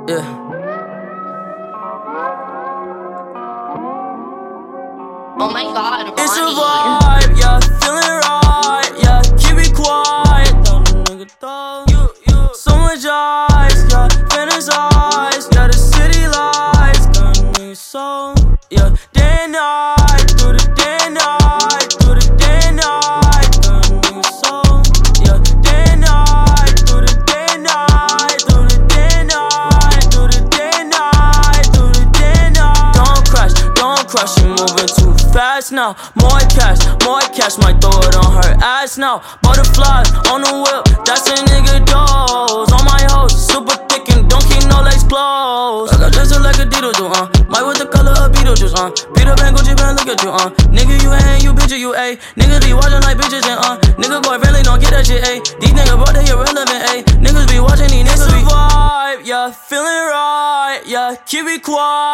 Yeah. Oh my god, Ronnie. It's a vibe, yeah, feeling right, yeah, keep it quiet, don't nigga throw. So much ice, yeah, fantasize, yeah, the city lights, got niggas so, yeah, day and night, through the day and night, through the day and night, got niggas so, yeah, day and night, through the day and night, through the day and night, through the day and night, through the day and night. Don't crush, you moving too fast now. More cash, might throw it on her ass now. Butterflies on the whip, that's a nigga dose. On my hoes, super thick and don't keep no legs closed. I got dressed like a Dito do, Might with the color of Beetlejuice, Peter Pan, Gucci Pan, look at you, Nigga, you ain't, you bitch, you A. Niggas be watching like bitches and, Nigga boy really don't get that shit, A. These niggas brought they irrelevant, A. Niggas be watching, these niggas be vibe, yeah, feeling right, yeah, keep it quiet.